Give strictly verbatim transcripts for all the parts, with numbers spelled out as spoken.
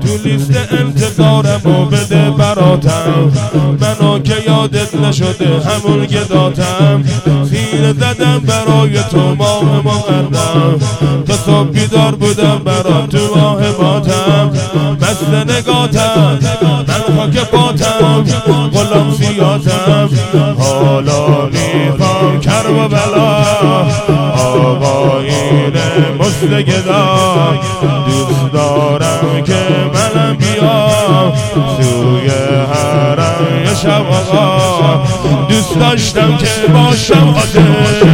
تو لیست انتظارم و بده براتم، منو که یادت نشده همون گداتم. سینه زدم برای تو ماه مقدم، تا صبح بیدار بودم برا تو ماه ماتم. مثل نگاتم من خاک باتم، غلام سیاتم حالا میخوام کرب و بلا. آقایین مثل گدا دوست دارم که منم بیام توی حرم یه شب آقا. دوست داشتم که باشم خادم،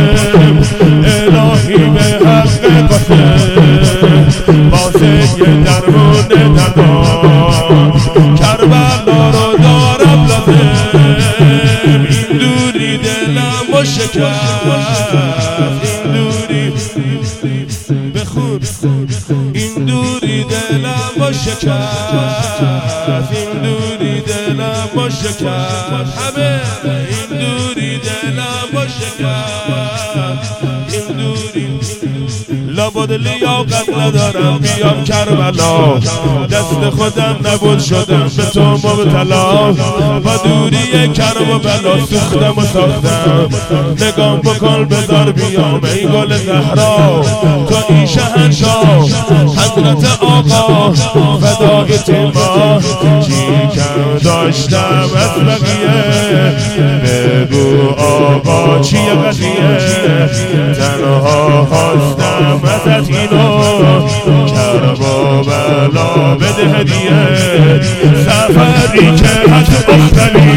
الهی به حق قاسم واسه یه درمون دردام کربلا رو دارم لازم. این دوری دلم و شکست، این دوری بخون، این دوری دلم و شکست، این دوری دلم و شکست همه، این دوری دلم و شکست، این دوری لابد لیاقت ندارم بیام کربلا. دست خودم نبود شدم به تو مبتلا، با دوری کرب و بلا سوختم و ساختم. نگام بکن بذار بیام ای گل زهرا، تو این شهنشاه حضرت آقا فدای تیما. چی کم داشتم از بقیه بگو آقا چیه قضیه، تنها خواستم ازت اینو کرب و بلا بده هدیه. سفری که حد اختلی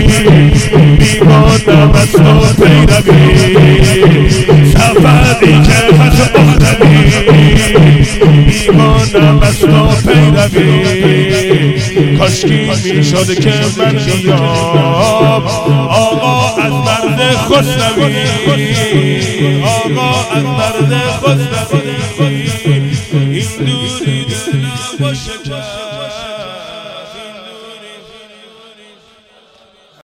بیمانم از تو پیروی، سفری که حد اختلی بیمانم از تو پیروی. کاشکی می شد که من بیام آقا از مرد خسروی، آقا از مرد خسروی. این دوری دلم و شکست